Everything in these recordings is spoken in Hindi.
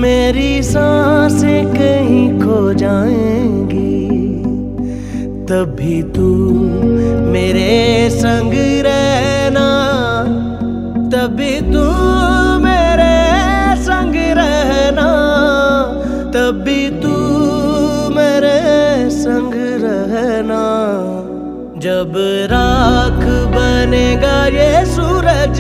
मेरी सांसें कहीं खो जाएंगी, तभी तू मेरे संग रहना, तभी तू मेरे संग रहना, तभी तू मेरे संग रहना। जब राख बनेगा ये सूरज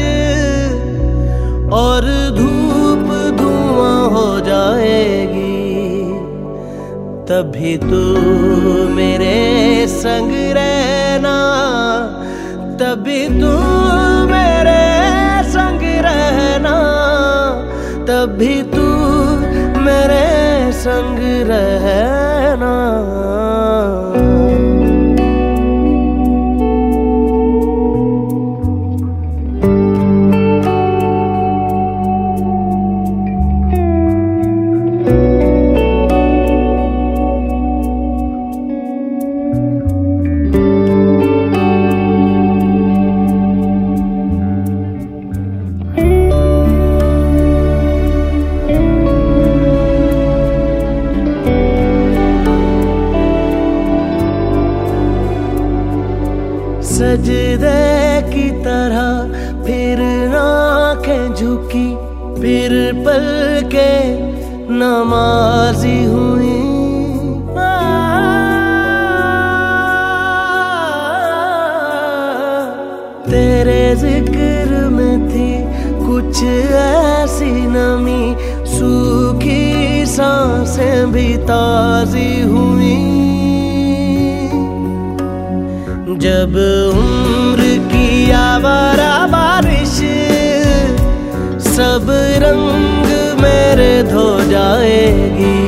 और धूप धुआं हो जाएगी, तभी तू मेरे संग रहना, तभी तू मेरे संग रहना, तभी तू मेरे संग रहना। सजदे की तरह फिर आंखें झुकी, फिर पलके नमाजी हुई। तेरे जिक्र में थी कुछ ऐसी नमी, सूखी सांसें भी ताजी हुई। जब उम्र की आवारा बारिश सब रंग मेरे धो जाएगी,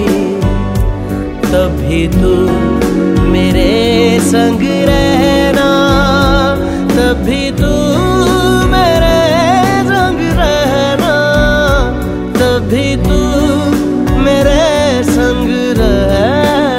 तभी तू मेरे संग रहना, तभी तू मेरे संग रहना, तभी तू मेरे संग रहना।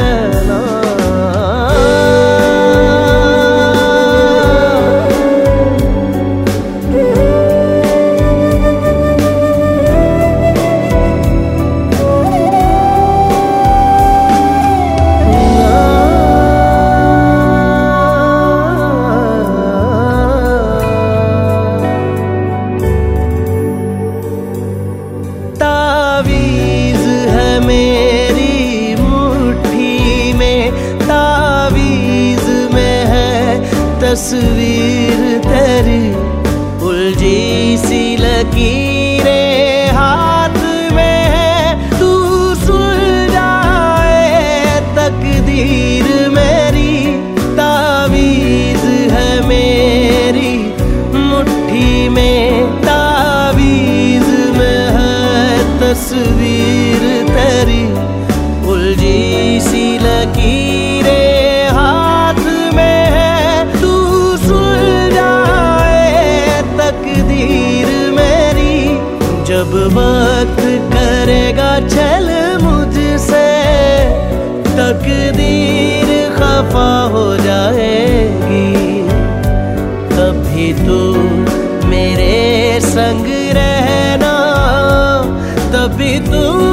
तावीज़ है मेरी मुट्ठी में, तावीज़ में है तस्वीर तेरी, उलझी सी लकीरें हाथ में है, तू सुलझाए तकदीर मेरी। तावीज़ है मेरी मुट्ठी में, तावीज़ में है तस्वीर तेरी, उलझी सी लकीरें हाथ में है, तू सुलझाए तकदीर मेरी। जब वक्त करेगा छल मुझसे, तकदीर खफा हो जाएगी, तभी तू मेरे संग रहना, तभी तू